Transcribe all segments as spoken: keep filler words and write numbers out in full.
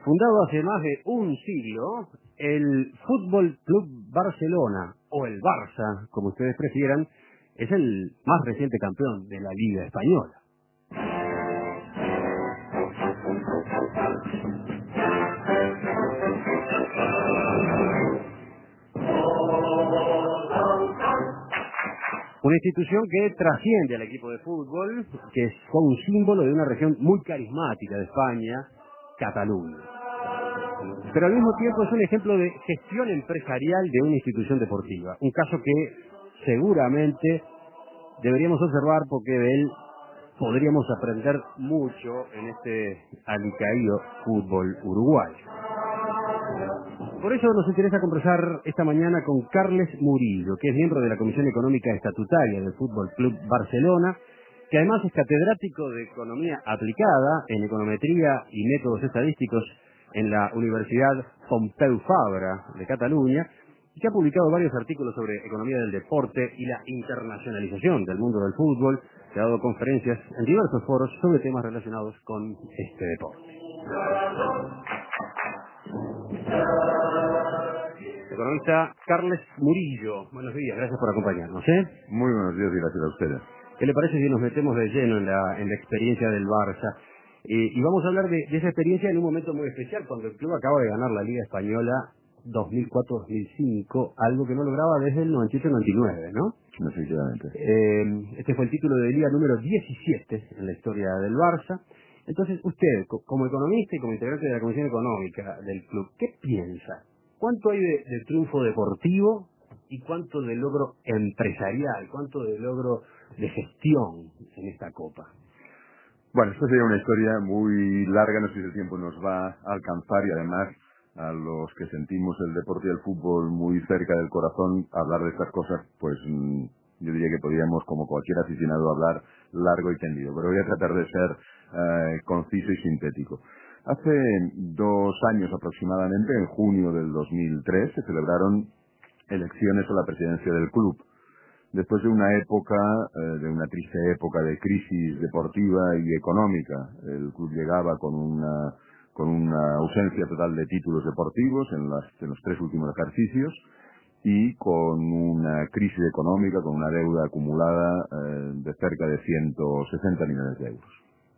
Fundado hace más de un siglo, el Fútbol Club Barcelona, o el Barça, como ustedes prefieran, es el más reciente campeón de la Liga Española. Una institución que trasciende al equipo de fútbol, que es un símbolo de una región muy carismática de España, Cataluña. Pero al mismo tiempo es un ejemplo de gestión empresarial de una institución deportiva. Un caso que seguramente deberíamos observar porque de él podríamos aprender mucho en este alicaído fútbol uruguayo. Por eso nos interesa conversar esta mañana con Carles Murillo, que es miembro de la Comisión Económica Estatutaria del Fútbol Club Barcelona, que además es catedrático de Economía Aplicada en Econometría y Métodos Estadísticos en la Universidad Pompeu Fabra de Cataluña, y que ha publicado varios artículos sobre economía del deporte y la internacionalización del mundo del fútbol, que ha dado conferencias en diversos foros sobre temas relacionados con este deporte. Economista Carles Murillo, buenos días, gracias por acompañarnos. ¿eh? Muy buenos días y gracias a ustedes. ¿Qué le parece si nos metemos de lleno en la, en la experiencia del Barça? Eh, y vamos a hablar de, de esa experiencia en un momento muy especial, cuando el club acaba de ganar la Liga Española dos mil cuatro dos mil cinco, algo que no lograba desde el noventa y ocho noventa y nueve, ¿no? Definitivamente. Eh, este fue el título de liga número diecisiete en la historia del Barça. Entonces, usted, co- como economista y como integrante de la Comisión Económica del club, ¿qué piensa? ¿Cuánto hay de, de triunfo deportivo y cuánto de logro empresarial, cuánto de logro de gestión en esta Copa? Bueno, esto sería una historia muy larga, no sé si el tiempo nos va a alcanzar y además a los que sentimos el deporte y el fútbol muy cerca del corazón, hablar de estas cosas, pues mm, yo diría que podríamos, como cualquier aficionado, hablar largo y tendido, pero voy a tratar de ser eh, conciso y sintético. Hace dos años aproximadamente, en junio del dos mil tres, se celebraron elecciones a la presidencia del club. Después de una época, eh, de una triste época de crisis deportiva y económica, el club llegaba con una con una ausencia total de títulos deportivos en, las, en los tres últimos ejercicios y con una crisis económica, con una deuda acumulada eh, de cerca de ciento sesenta millones de euros.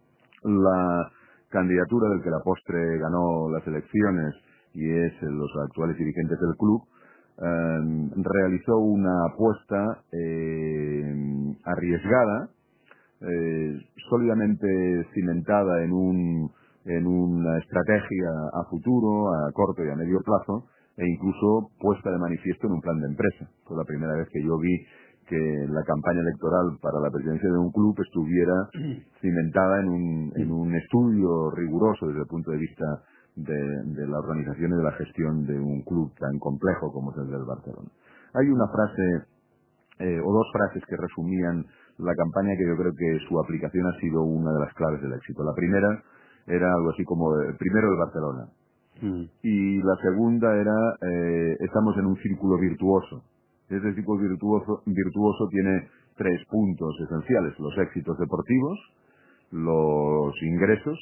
La candidatura del que la postre ganó las elecciones y es los actuales dirigentes del club, eh, realizó una apuesta eh, arriesgada, eh, sólidamente cimentada en un en una estrategia a futuro, a corto y a medio plazo, e incluso puesta de manifiesto en un plan de empresa. Fue la primera vez que yo vi que la campaña electoral para la presidencia de un club estuviera cimentada en un, en un estudio riguroso desde el punto de vista de, de la organización y de la gestión de un club tan complejo como es el del Barcelona. Hay una frase eh, o dos frases que resumían la campaña que yo creo que su aplicación ha sido una de las claves del éxito. La primera era algo así como, eh, primero el Barcelona. Mm. Y la segunda era, eh, estamos en un círculo virtuoso. Este círculo virtuoso, virtuoso tiene tres puntos esenciales: los éxitos deportivos, los ingresos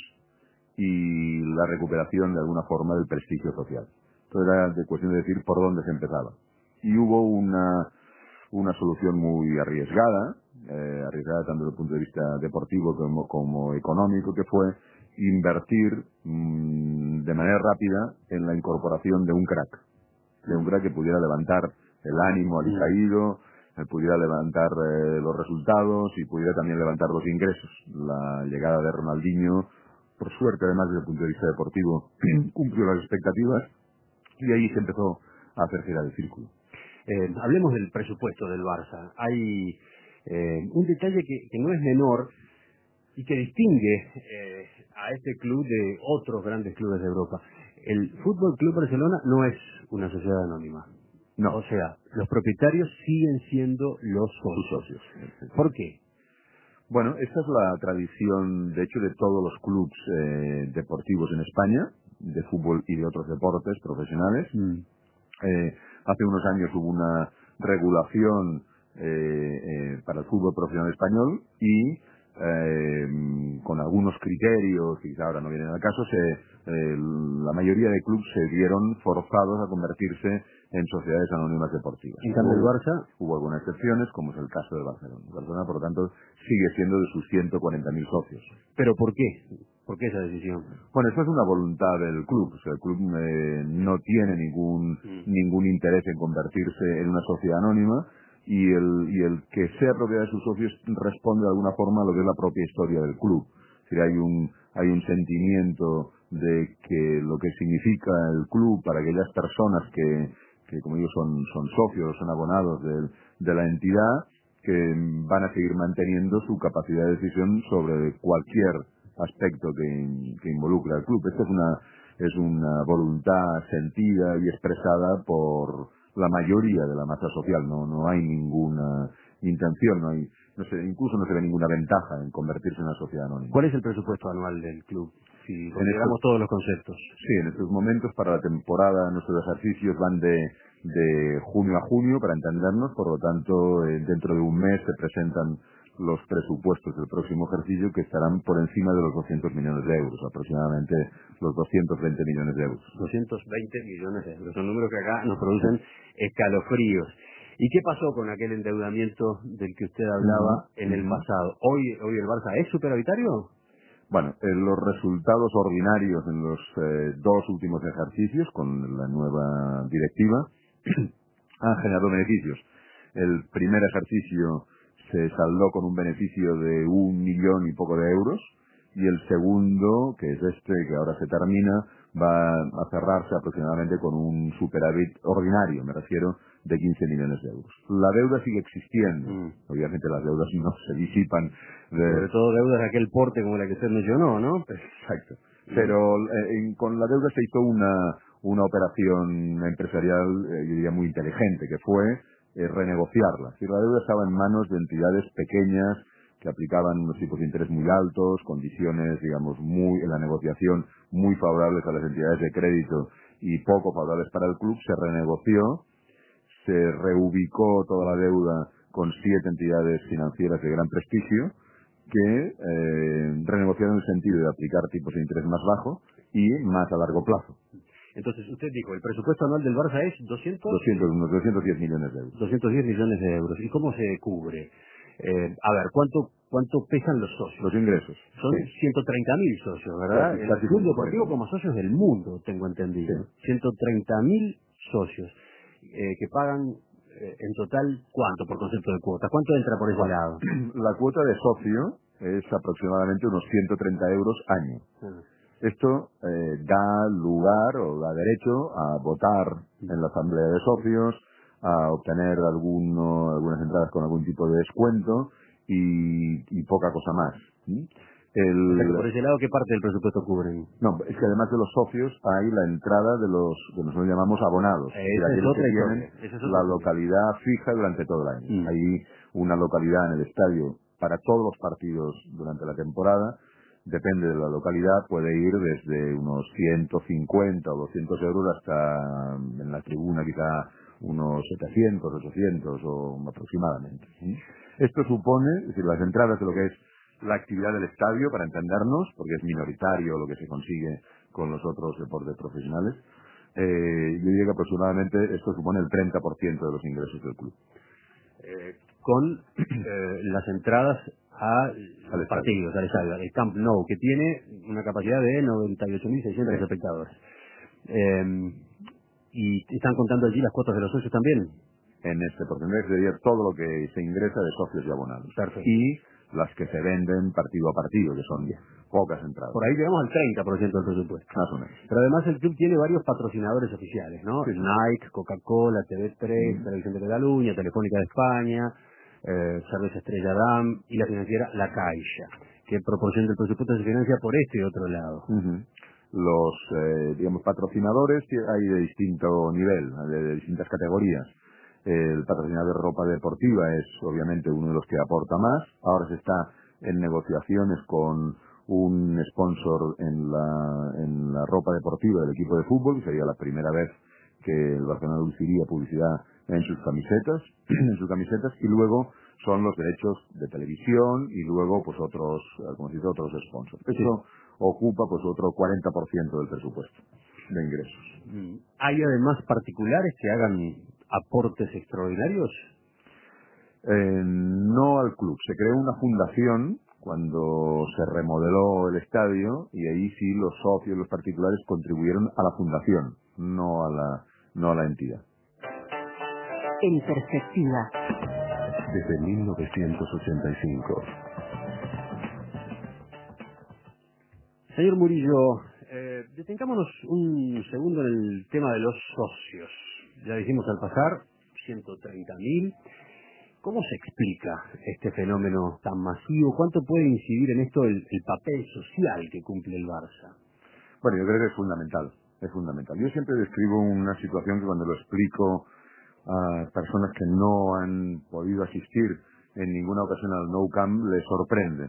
y la recuperación de alguna forma del prestigio social. Entonces era de cuestión de decir por dónde se empezaba. Y hubo una, una solución muy arriesgada, eh, arriesgada tanto desde el punto de vista deportivo como, como económico, que fue invertir mmm, de manera rápida en la incorporación de un crack, de un crack que pudiera levantar el ánimo al caído, eh, pudiera levantar eh, los resultados y pudiera también levantar los ingresos. La llegada de Ronaldinho, por suerte además desde el punto de vista deportivo, cumplió las expectativas y ahí se empezó a hacer girar el círculo. Eh, hablemos del presupuesto del Barça. Hay eh, un detalle que, que no es menor y que distingue eh, a este club de otros grandes clubes de Europa. El Fútbol Club Barcelona no es una sociedad anónima. No. O sea, los propietarios siguen siendo los Sus socios. socios. ¿Por qué? Bueno, esta es la tradición, de hecho, de todos los clubes eh, deportivos en España, de fútbol y de otros deportes profesionales. Mm. Eh, hace unos años hubo una regulación eh, eh, para el fútbol profesional español y eh, con algunos criterios, que quizá ahora no vienen al caso, se, eh, la mayoría de clubes se vieron forzados a convertirse en sociedades anónimas deportivas. En cambio, el Hubo, Barça... hubo algunas excepciones, como es el caso del Barcelona. El Barcelona, por lo tanto, sigue siendo de sus ciento cuarenta mil socios. ¿Pero por qué? ¿Por qué esa decisión? Bueno, eso es una voluntad del club. O sea, el club eh, no tiene ningún Mm. ningún interés en convertirse en una sociedad anónima, y el, y el que sea propiedad de sus socios responde de alguna forma a lo que es la propia historia del club. Es decir, hay un, hay un sentimiento de que lo que significa el club para aquellas personas que, que como digo, son, son socios, son abonados de, de la entidad, que van a seguir manteniendo su capacidad de decisión sobre cualquier aspecto que, que involucra al club. Esta es una, es una voluntad sentida y expresada por la mayoría de la masa social. No, no hay ninguna intención, no hay, no sé, incluso no se ve ninguna ventaja en convertirse en una sociedad anónima. ¿Cuál es el presupuesto anual del club? Si consideramos estos, todos los conceptos. Sí, en estos momentos para la temporada nuestros ejercicios van de, de junio a junio, para entendernos, por lo tanto eh, dentro de un mes se presentan los presupuestos del próximo ejercicio, que estarán por encima de los doscientos millones de euros, aproximadamente los doscientos veinte millones de euros. doscientos veinte millones de euros, son números que acá nos producen escalofríos. ¿Y qué pasó con aquel endeudamiento del que usted hablaba Uh-huh. en el Uh-huh. pasado? ¿Hoy, hoy el Barça es superavitario? Bueno, eh, los resultados ordinarios en los eh, dos últimos ejercicios con la nueva directiva han generado beneficios. El primer ejercicio se saldó con un beneficio de un millón y poco de euros, y el segundo, que es este, que ahora se termina, va a cerrarse aproximadamente con un superávit ordinario, me refiero, de quince millones de euros. La deuda sigue existiendo. Mm. Obviamente las deudas no se disipan. De... Sobre todo deudas de aquel porte como la que usted mencionó, ¿no? Exacto. Pero eh, en- con la deuda se hizo una, una operación empresarial, eh, yo diría, muy inteligente, que fue eh, renegociarla. Si la deuda estaba en manos de entidades pequeñas que aplicaban unos tipos de interés muy altos, condiciones, digamos, muy en la negociación muy favorables a las entidades de crédito y poco favorables para el club, se renegoció, se reubicó toda la deuda con siete entidades financieras de gran prestigio que eh, renegociaron en el sentido de aplicar tipos de interés más bajos y más a largo plazo. Entonces, usted dijo, el presupuesto anual del Barça es doscientos, doscientos, unos doscientos diez millones de euros. doscientos diez millones de euros. ¿Y cómo se cubre? Eh, a ver, ¿cuánto cuánto pesan los socios? Los ingresos. Son Sí. ciento treinta mil socios, ¿verdad? Casi, El casi Club como Deportivo eso. como socios del mundo, tengo entendido. Sí. ciento treinta mil socios eh, que pagan eh, en total, ¿cuánto por concepto de cuotas? ¿Cuánto entra por ese Bueno, lado? la cuota de socio es aproximadamente unos ciento treinta euros año. Ah. Esto eh, da lugar o da derecho a votar en la asamblea de socios, a obtener alguno, algunas entradas con algún tipo de descuento y, y poca cosa más. ¿sí? El, O sea que por ese lado, ¿qué parte del presupuesto cubren? no, es que además de los socios hay la entrada de los que nosotros llamamos abonados, Eh, es decir, esa es aquellos otra que historia. tienen Esa es la otra historia. localidad fija durante todo el año. Mm. Hay una localidad en el estadio para todos los partidos durante la temporada. Depende de la localidad, puede ir desde unos ciento cincuenta o doscientos euros hasta en la tribuna quizá unos setecientos, ochocientos o aproximadamente. ¿sí? Esto supone, es decir, las entradas de lo que es la actividad del estadio, para entendernos, porque es minoritario lo que se consigue con los otros deportes profesionales, eh, yo diría que aproximadamente esto supone el treinta por ciento de los ingresos del club. Eh, con eh, las entradas a Al los estadio. partidos, al estadio, el Camp Nou, que tiene una capacidad de noventa y ocho mil seiscientos Sí. espectadores. Eh, ¿Y están contando allí las cuotas de los socios también? En este porcentaje sería todo lo que se ingresa de socios y abonados. Perfecto. Y las que se venden partido a partido, que son pocas entradas. Por ahí llegamos al treinta por ciento del presupuesto. Más o menos. Pero además el club tiene varios patrocinadores oficiales, ¿no? Sí, sí. Nike, Coca-Cola, T V tres, Mm. Televisión de Cataluña, Telefónica de España, eh, Cerveza Estrella Damm y la financiera La Caixa, que proporciona el presupuesto se financia por este y otro lado. Ujú. Los, eh, digamos, patrocinadores que hay de distinto nivel, de, de distintas categorías. El patrocinador de ropa deportiva es obviamente uno de los que aporta más. Ahora se está en negociaciones con un sponsor en la, en la ropa deportiva del equipo de fútbol, que sería la primera vez que el Barcelona luciría publicidad en sus camisetas, en sus camisetas, y luego son los derechos de televisión y luego pues otros, como se dice, otros sponsors. Eso sí. Ocupa pues otro cuarenta por ciento del presupuesto de ingresos. ¿Hay además particulares que hagan aportes extraordinarios? Eh, no al club. Se creó una fundación cuando se remodeló el estadio y ahí sí los socios, los particulares contribuyeron a la fundación, no a la, no a la entidad. En perspectiva. Desde mil novecientos ochenta y cinco. Señor Murillo, eh, detengámonos un segundo en el tema de los socios. Ya dijimos al pasar, ciento treinta mil. ¿Cómo se explica este fenómeno tan masivo? ¿Cuánto puede incidir en esto el, el papel social que cumple el Barça? Bueno, yo creo que es fundamental, es fundamental. Yo siempre describo una situación que cuando lo explico a personas que no han podido asistir en ninguna ocasión al Nou Camp les sorprende.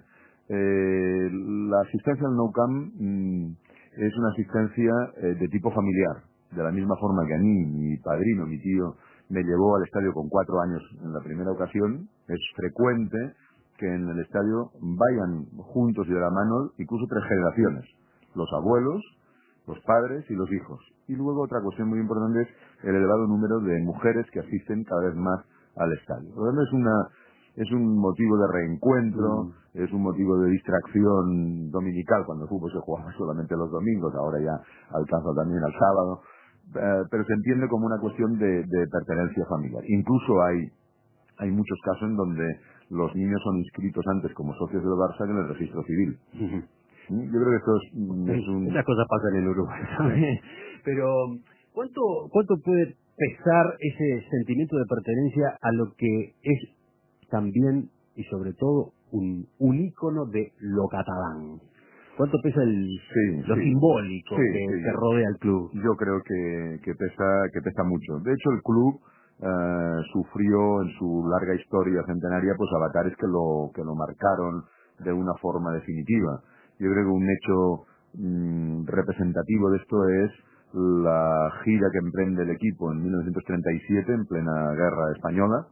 Eh, la asistencia al Nou Camp mmm, es una asistencia eh, de tipo familiar, de la misma forma que a mí, mi padrino, mi tío, me llevó al estadio con cuatro años en la primera ocasión. Es frecuente que en el estadio vayan juntos y de la mano incluso tres generaciones, los abuelos, los padres y los hijos. Y luego otra cuestión muy importante es el elevado número de mujeres que asisten cada vez más al estadio. Por lo tanto, es una es un motivo de reencuentro, mm. es un motivo de distracción dominical cuando el fútbol se jugaba solamente los domingos, ahora ya alcanza también al sábado, eh, pero se entiende como una cuestión de, de pertenencia familiar. Incluso hay hay muchos casos en donde los niños son inscritos antes como socios del Barça que en el registro civil. Uh-huh. Yo creo que esto es, es un... Esas cosas pasan en Uruguay también. Pero, ¿cuánto, ¿cuánto puede pesar ese sentimiento de pertenencia a lo que es también y sobre todo un, un ícono de lo catalán? ¿Cuánto pesa el, sí, lo sí. simbólico sí, que, sí, que rodea al club? Yo creo que, que, pesa, que pesa mucho. De hecho, el club eh, sufrió en su larga historia centenaria pues avatares que lo, que lo marcaron de una forma definitiva. Yo creo que un hecho mmm, representativo de esto es la gira que emprende el equipo en mil novecientos treinta y siete, en plena guerra española.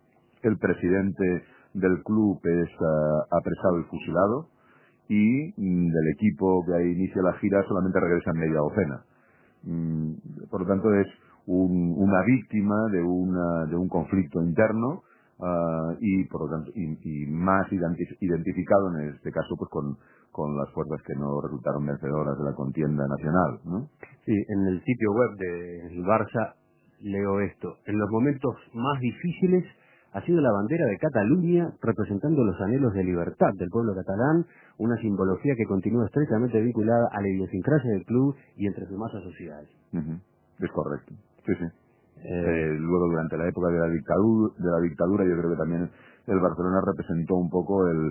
El presidente del club es uh, apresado y fusilado y mmm, del equipo que ahí inicia la gira solamente regresan media docena. Mm, por lo tanto es un, una víctima de, una, de un conflicto interno uh, y por lo tanto y, y más identif- identificado en este caso pues con con las fuerzas que no resultaron vencedoras de la contienda nacional, ¿no? Sí, en el sitio web del Barça leo esto: en los momentos más difíciles ha sido la bandera de Cataluña representando los anhelos de libertad del pueblo catalán, una simbología que continúa estrechamente vinculada a la idiosincrasia del club y entre sus masas sociales. Uh-huh. Es correcto, sí, sí. Eh, eh, luego durante la época de la dictadura, de la dictadura yo creo que también el Barcelona representó un poco el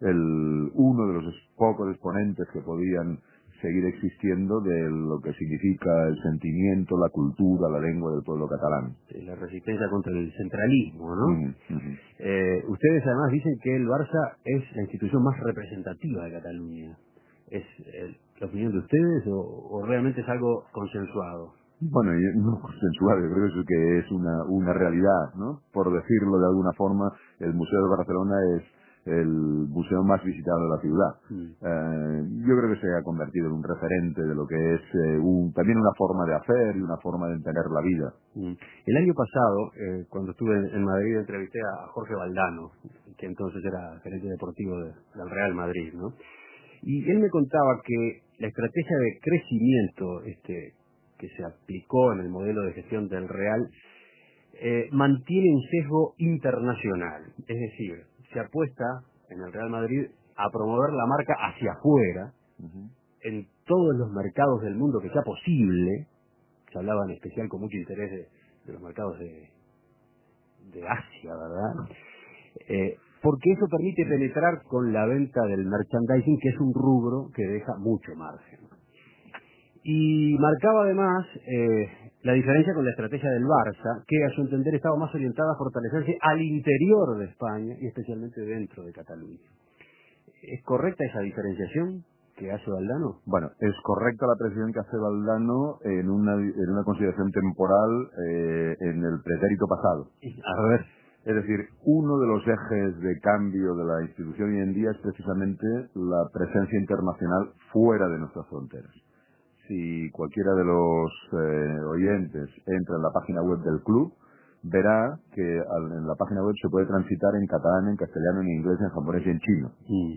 el uno de los pocos exponentes que podían seguir existiendo de lo que significa el sentimiento, la cultura, la lengua del pueblo catalán. Sí, la resistencia contra el centralismo, ¿no? Uh-huh, uh-huh. Eh, ustedes además dicen que el Barça es la institución más representativa de Cataluña. ¿Es eh, la opinión de ustedes o, o realmente es algo consensuado? Bueno, no consensuado, yo creo que eso que es una, una realidad, ¿no? Por decirlo de alguna forma, el Museo de Barcelona es el museo más visitado de la ciudad. Mm. Eh, yo creo que se ha convertido en un referente de lo que es eh, un, también una forma de hacer y una forma de entender la vida. Mm. El año pasado, eh, cuando estuve en Madrid, entrevisté a Jorge Valdano, que entonces era gerente deportivo de, del Real Madrid, ¿no? Y él me contaba que la estrategia de crecimiento este, que se aplicó en el modelo de gestión del Real eh, mantiene un sesgo internacional, es decir, se apuesta en el Real Madrid a promover la marca hacia afuera, uh-huh, en todos los mercados del mundo que sea posible. Se hablaba en especial con mucho interés de, de los mercados de, de Asia, ¿verdad? Eh, porque eso permite penetrar con la venta del merchandising, que es un rubro que deja mucho margen. Y marcaba además eh, la diferencia con la estrategia del Barça, que a su entender estaba más orientada a fortalecerse al interior de España y especialmente dentro de Cataluña. ¿Es correcta esa diferenciación que hace Valdano? Bueno, es correcta la precisión que hace Valdano en una, en una consideración temporal eh, en el pretérito pasado. A ver. Es decir, uno de los ejes de cambio de la institución hoy en día es precisamente la presencia internacional fuera de nuestras fronteras. Si cualquiera de los eh, oyentes entra en la página web del club, verá que al, en la página web se puede transitar en catalán, en castellano, en inglés, en japonés y en chino. Mm.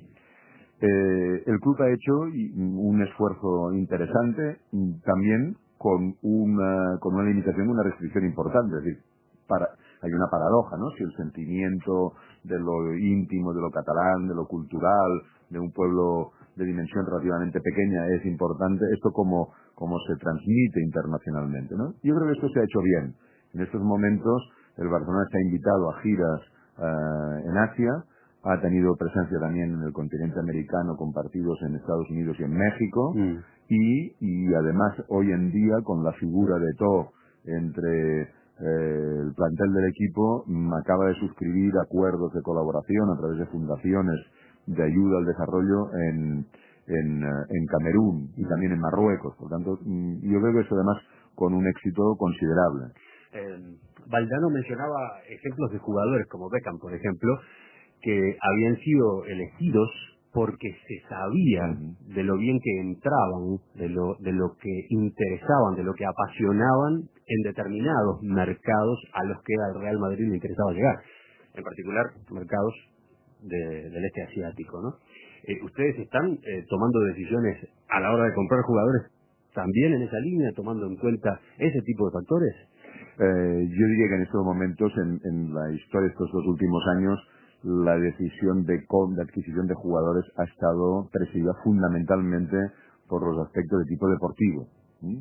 Eh, el club ha hecho un esfuerzo interesante, también con una, con una limitación, una restricción importante. Es decir, para, hay una paradoja, ¿no? Si el sentimiento de lo íntimo, de lo catalán, de lo cultural, de un pueblo de dimensión relativamente pequeña es importante, esto como, como se transmite internacionalmente, ¿no? Yo creo que esto se ha hecho bien. En estos momentos el Barcelona está invitado a giras uh, en Asia, ha tenido presencia también en el continente americano con partidos en Estados Unidos y en México, mm. y, y además hoy en día con la figura de Eto'o entre eh, el plantel del equipo, mm, acaba de suscribir acuerdos de colaboración a través de fundaciones de ayuda al desarrollo en, en, en Camerún y también en Marruecos. Por tanto, mm, yo creo que eso además con un éxito considerable. Eh, Valdano mencionaba ejemplos de jugadores como Beckham, por ejemplo, que habían sido elegidos porque se sabía uh-huh. de lo bien que entraban, de lo, de lo que interesaban, de lo que apasionaban en determinados mercados a los que al Real Madrid le interesaba llegar, en particular mercados de, del este asiático, ¿no? Eh, ¿Ustedes están eh, tomando decisiones a la hora de comprar jugadores también en esa línea, tomando en cuenta ese tipo de factores? Eh, yo diría que en estos momentos, en, en la historia de estos dos últimos años, la decisión de, de adquisición de jugadores ha estado presidida fundamentalmente por los aspectos de tipo deportivo. ¿Mm?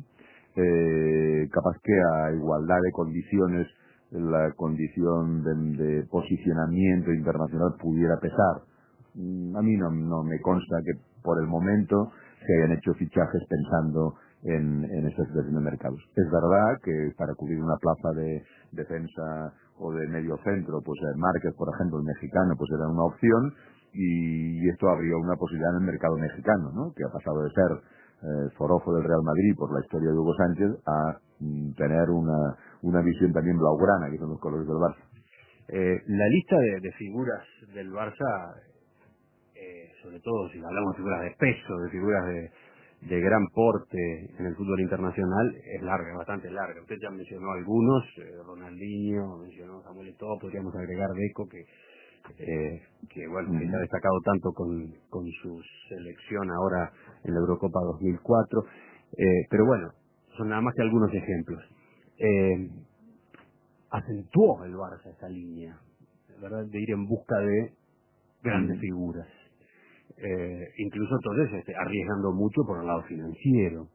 Eh, capaz que a igualdad de condiciones, la condición de, de posicionamiento internacional pudiera pesar. A mí no, no me consta que por el momento se hayan hecho fichajes pensando en, en esta situación de mercados. Es verdad que para cubrir una plaza de defensa o de medio centro, pues eh, Márquez, por ejemplo, el mexicano, pues era una opción, y, y esto abrió una posibilidad en el mercado mexicano, ¿no? Que ha pasado de ser eh, forofo del Real Madrid por la historia de Hugo Sánchez a mm, tener una, una visión también blaugrana, que son los colores del Barça. Eh, la lista de, de figuras del Barça, eh, sobre todo si hablamos de figuras de peso, de figuras de, de gran porte en el fútbol internacional, es larga, bastante larga. Usted ya mencionó algunos, eh, Ronaldinho, mencionó Samuel Eto'o, podríamos agregar Deco, que eh, que bueno, uh-huh. que se ha destacado tanto con, con su selección ahora en la Eurocopa dos mil cuatro, eh, pero bueno, son nada más que algunos ejemplos. Eh, acentuó el Barça esa línea, ¿verdad?, de ir en busca de grandes uh-huh. figuras. Eh, incluso entonces este, arriesgando mucho por el lado financiero.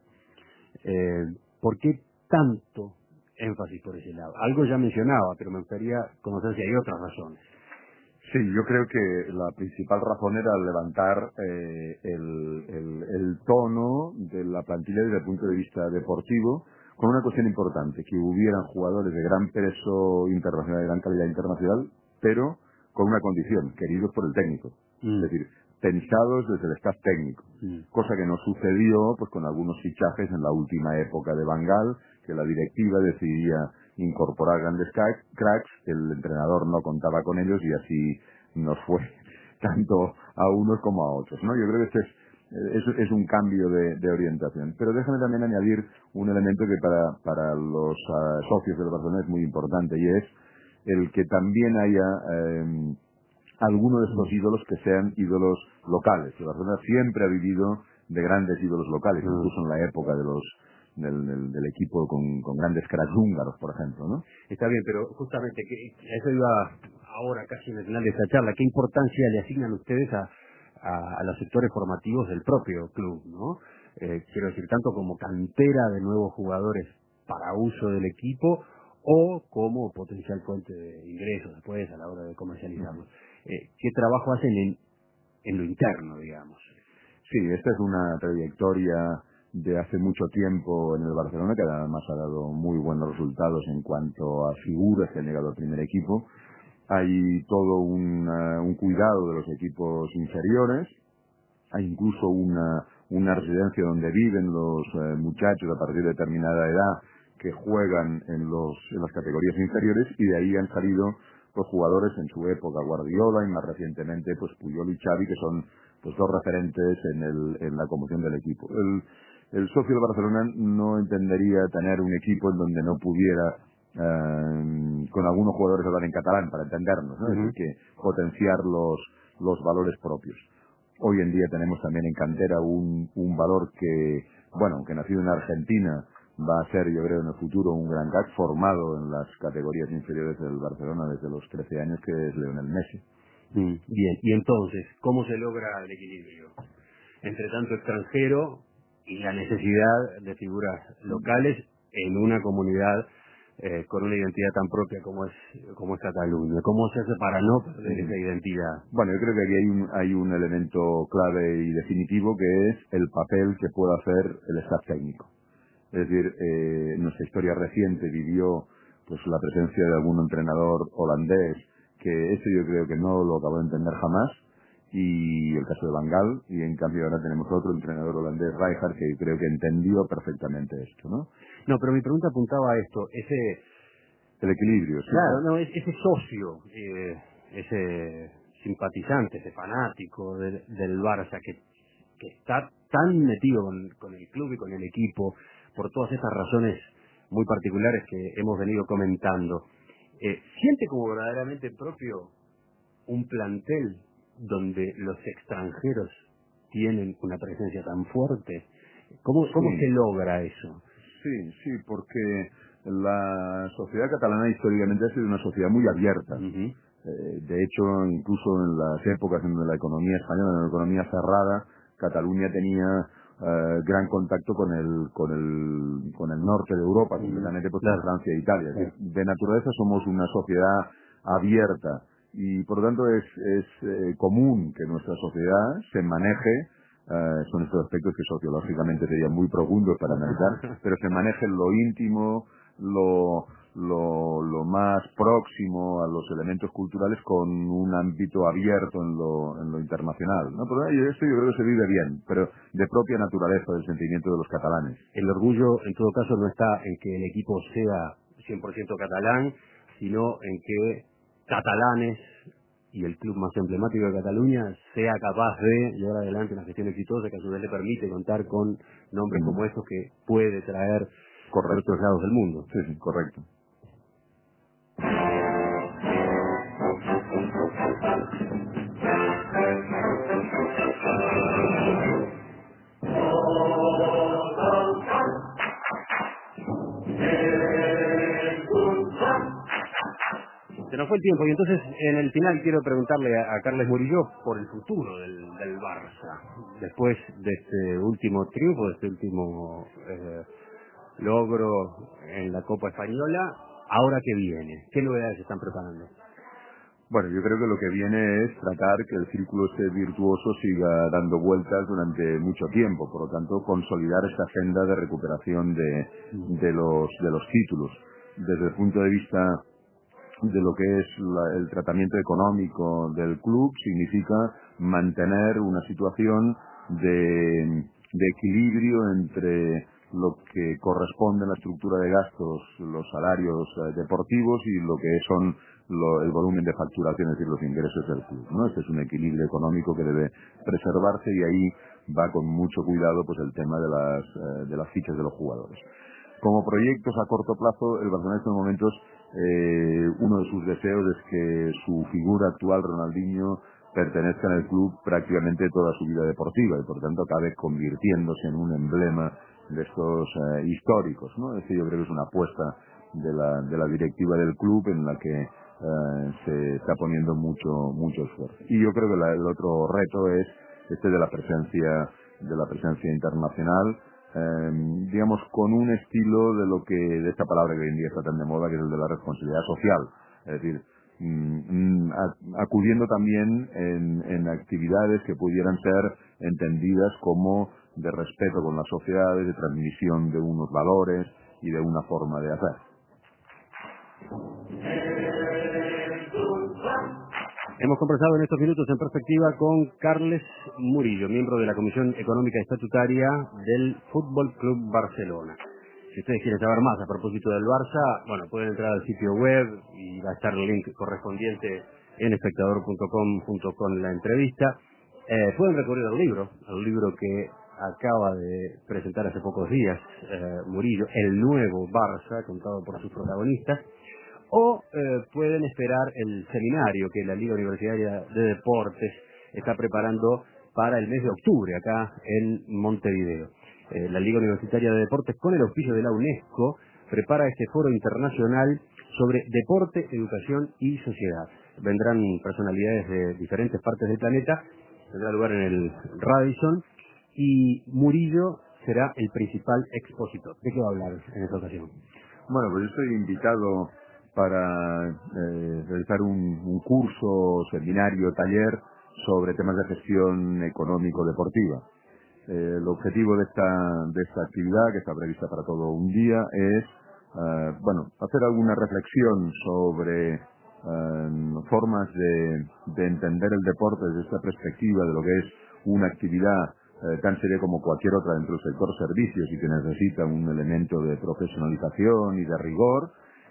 Eh, ¿Por qué tanto énfasis por ese lado? Algo ya mencionaba, pero me gustaría conocer si hay otras razones. Sí, yo creo que la principal razón era levantar eh, el, el, el tono de la plantilla desde el punto de vista deportivo, con una cuestión importante, que hubieran jugadores de gran peso internacional, de gran calidad internacional, pero con una condición, queridos por el técnico. Mm. Es decir, pensados desde el staff técnico, mm. cosa que no sucedió pues con algunos fichajes en la última época de Van Gaal, que la directiva decidía incorporar grandes cracks, el entrenador no contaba con ellos y así nos fue tanto a unos como a otros, ¿no? Yo creo que este es, es, es un cambio de, de orientación. Pero déjame también añadir un elemento que para, para los uh, socios del Barcelona es muy importante, y es el que también haya eh, algunos de estos ídolos que sean ídolos locales. El Barcelona siempre ha vivido de grandes ídolos locales, mm. incluso en la época de los del, del, del equipo con, con grandes cracks húngaros, por ejemplo, ¿no? Está bien, pero justamente que eso iba ahora casi en el final de esta charla. ¿Qué importancia le asignan ustedes a, a, a los sectores formativos del propio club, ¿no? Eh, quiero decir, tanto como cantera de nuevos jugadores para uso del equipo o como potencial fuente de ingresos después a la hora de comercializarlos. Eh, ¿Qué trabajo hacen en, en lo interno, digamos? Sí, esta es una trayectoria de hace mucho tiempo en el Barcelona, que además ha dado muy buenos resultados en cuanto a figuras que han llegado al primer equipo. Hay todo un, uh, un cuidado de los equipos inferiores, hay incluso una, una residencia donde viven los uh, muchachos a partir de determinada edad que juegan en, los, en las categorías inferiores, y de ahí han salido pues jugadores en su época, Guardiola y más recientemente pues Puyol y Xavi, que son pues dos referentes en, el, en la conmoción del equipo. El, el socio de Barcelona no entendería tener un equipo en donde no pudiera eh, con algunos jugadores hablar en catalán, para entendernos, ¿no? Uh-huh. Es decir, que potenciar los, los valores propios. Hoy en día tenemos también en cantera un, un valor que, bueno, aunque nacido en Argentina, va a ser, yo creo, en el futuro un gran crack formado en las categorías inferiores del Barcelona desde los trece años, que es Lionel Messi. Mm, bien, y entonces, ¿cómo se logra el equilibrio entre tanto extranjero y la necesidad de figuras locales en una comunidad eh, con una identidad tan propia como es como es Cataluña? ¿Cómo se hace para no perder esa identidad? Bueno, yo creo que aquí hay un, hay un elemento clave y definitivo, que es el papel que puede hacer el staff técnico. Es decir, eh, nuestra historia reciente vivió pues la presencia de algún entrenador holandés, que eso yo creo que no lo acabó de entender jamás, y el caso de Van Gaal, y en cambio ahora tenemos otro entrenador holandés, Rijkaard, que creo que entendió perfectamente esto, ¿no? No, pero mi pregunta apuntaba a esto, ese... El equilibrio, sí. Claro, no, ese socio, eh, ese simpatizante, ese fanático del, del Barça, que, que está tan metido con, con el club y con el equipo, por todas estas razones muy particulares que hemos venido comentando, eh, ¿siente como verdaderamente propio un plantel donde los extranjeros tienen una presencia tan fuerte? ¿Cómo, cómo Sí. se logra eso? Sí, sí, porque la sociedad catalana históricamente ha sido una sociedad muy abierta. Uh-huh. Eh, de hecho, incluso en las épocas en donde la economía española, en la economía cerrada, Cataluña tenía eh, gran contacto con el con el con el norte de Europa, Uh-huh. concretamente pues Claro. con Francia e Italia. Es Claro. decir, de naturaleza somos una sociedad abierta y por lo tanto es, es eh, común que nuestra sociedad se maneje. Uh, son estos aspectos que sociológicamente serían muy profundos para analizar, pero se maneja en lo íntimo, lo, lo, lo más próximo a los elementos culturales, con un ámbito abierto en lo, en lo internacional, ¿no? Por ahí esto yo creo que se vive bien, pero de propia naturaleza del sentimiento de los catalanes. El orgullo, en todo caso, no está en que el equipo sea cien por ciento catalán, sino en que catalanes y el club más emblemático de Cataluña sea capaz de llevar adelante una gestión exitosa que a su vez le permite contar con nombres mm. como estos que puede traer Correcto. de otros lados del mundo. Sí, sí, correcto. Se nos fue el tiempo y entonces en el final quiero preguntarle a, a Carles Murillo por el futuro del, del Barça. Después de este último triunfo, de este último eh, logro en la Copa Española, ¿ahora qué viene? ¿Qué novedades se están preparando? Bueno, yo creo que lo que viene es tratar que el círculo este virtuoso siga dando vueltas durante mucho tiempo, por lo tanto consolidar esta agenda de recuperación de, de los de los títulos. Desde el punto de vista de lo que es la, el tratamiento económico del club, significa mantener una situación de, de equilibrio entre lo que corresponde a la estructura de gastos, los salarios eh, deportivos, y lo que son lo, el volumen de facturación, es decir, los ingresos del club, ¿no? Este es un equilibrio económico que debe preservarse, y ahí va con mucho cuidado pues el tema de las, eh, de las fichas de los jugadores. Como proyectos a corto plazo, el Barcelona en estos momentos, eh, uno de sus deseos es que su figura actual, Ronaldinho, pertenezca en el club prácticamente toda su vida deportiva, y por tanto acabe convirtiéndose en un emblema de estos eh, históricos, ¿no? Este yo creo que es una apuesta de la, de la directiva del club, en la que eh, se está poniendo mucho mucho esfuerzo. Y yo creo que la, el otro reto es este de la presencia de la presencia internacional, eh, digamos, con un estilo de lo que de esta palabra que hoy en día está tan de moda, que es el de la responsabilidad social, es decir, mm, acudiendo también en, en actividades que pudieran ser entendidas como de respeto con las sociedades, de transmisión de unos valores y de una forma de hacer. Hemos conversado en estos minutos en perspectiva con Carles Murillo, miembro de la Comisión Económica Estatutaria del Fútbol Club Barcelona. Si ustedes quieren saber más a propósito del Barça, bueno, pueden entrar al sitio web y va a estar el link correspondiente en espectador punto com junto con la entrevista. Eh, pueden recurrir al libro, al libro que acaba de presentar hace pocos días eh, Murillo, El Nuevo Barça, contado por sus protagonistas, o eh, pueden esperar el seminario que la Liga Universitaria de Deportes está preparando para el mes de octubre acá en Montevideo. Eh, la Liga Universitaria de Deportes, con el auspicio de la UNESCO, prepara este foro internacional sobre deporte, educación y sociedad. Vendrán personalidades de diferentes partes del planeta, tendrá lugar en el Radisson, y Murillo será el principal expositor. ¿De qué va a hablar en esta ocasión? Bueno, pues yo estoy invitado para eh, realizar un, un curso, seminario, taller sobre temas de gestión económico-deportiva. Eh, el objetivo de esta, de esta actividad, que está prevista para todo un día, es eh, bueno, hacer alguna reflexión sobre eh, formas de, de entender el deporte desde esta perspectiva de lo que es una actividad eh, tan seria como cualquier otra dentro del sector servicios y que necesita un elemento de profesionalización y de rigor.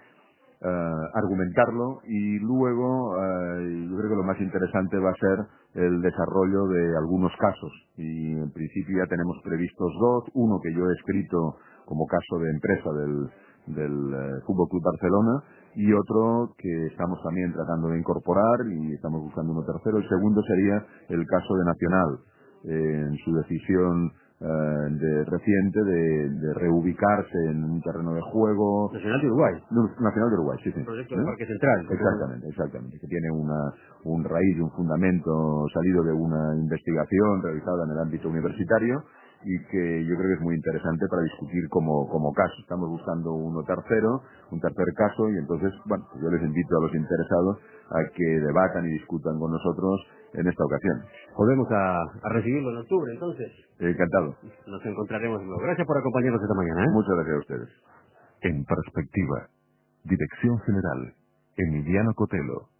Uh, argumentarlo y luego uh, yo creo que lo más interesante va a ser el desarrollo de algunos casos y en principio ya tenemos previstos dos, uno que yo he escrito como caso de empresa del, del uh, Fútbol Club Barcelona y otro que estamos también tratando de incorporar y estamos buscando uno tercero. El segundo sería el caso de Nacional eh, en su decisión Uh, de reciente de, de reubicarse en un terreno de juego. Nacional de Uruguay. No, Nacional de Uruguay, sí, sí. Un proyecto ¿Eh? de Parque Central. Exactamente, exactamente. Que tiene una un raíz, un fundamento salido de una investigación realizada en el ámbito universitario y que yo creo que es muy interesante para discutir como, como caso. Estamos buscando uno tercero, un tercer caso y entonces, bueno, yo les invito a los interesados a que debatan y discutan con nosotros en esta ocasión. Volvemos a, a recibirlo en octubre, entonces. Encantado. Nos encontraremos luego. Gracias por acompañarnos esta mañana. ¿eh? Muchas gracias a ustedes. En perspectiva. Dirección General. Emiliano Cotelo.